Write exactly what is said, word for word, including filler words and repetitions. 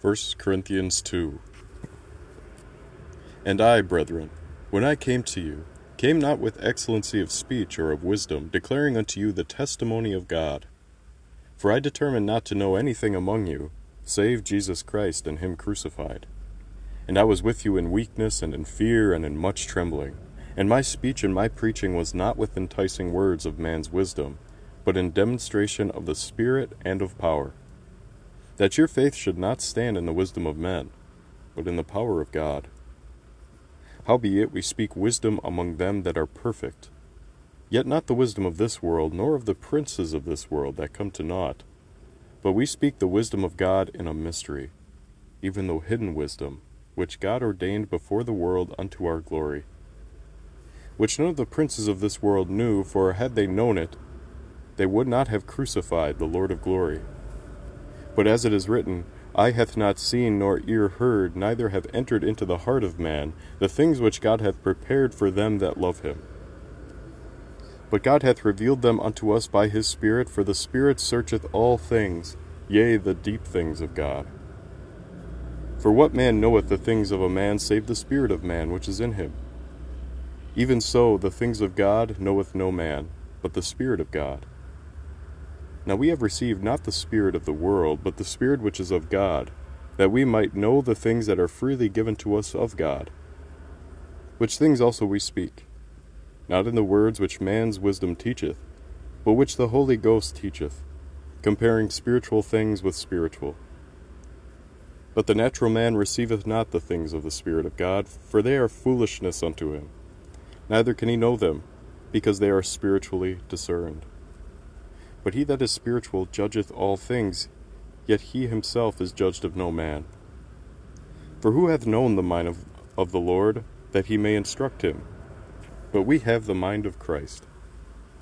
First Corinthians two. And I, brethren, when I came to you, came not with excellency of speech or of wisdom, declaring unto you the testimony of God. For I determined not to know anything among you, save Jesus Christ and him crucified. And I was with you in weakness and in fear and in much trembling. And my speech and my preaching was not with enticing words of man's wisdom, but in demonstration of the Spirit and of power, that your faith should not stand in the wisdom of men, but in the power of God. Howbeit we speak wisdom among them that are perfect, yet not the wisdom of this world, nor of the princes of this world that come to naught. But we speak the wisdom of God in a mystery, even though hidden wisdom, which God ordained before the world unto our glory, which none of the princes of this world knew, for had they known it, they would not have crucified the Lord of glory. But as it is written, Eye hath not seen, nor ear heard, neither have entered into the heart of man the things which God hath prepared for them that love him. But God hath revealed them unto us by his Spirit, for the Spirit searcheth all things, yea, the deep things of God. For what man knoweth the things of a man, save the spirit of man which is in him? Even so the things of God knoweth no man, but the Spirit of God. Now we have received not the spirit of the world, but the Spirit which is of God, that we might know the things that are freely given to us of God. Which things also we speak, not in the words which man's wisdom teacheth, but which the Holy Ghost teacheth, comparing spiritual things with spiritual. But the natural man receiveth not the things of the Spirit of God, for they are foolishness unto him, neither can he know them, because they are spiritually discerned. But he that is spiritual judgeth all things, yet he himself is judged of no man. For who hath known the mind of, of the Lord, that he may instruct him? But we have the mind of Christ.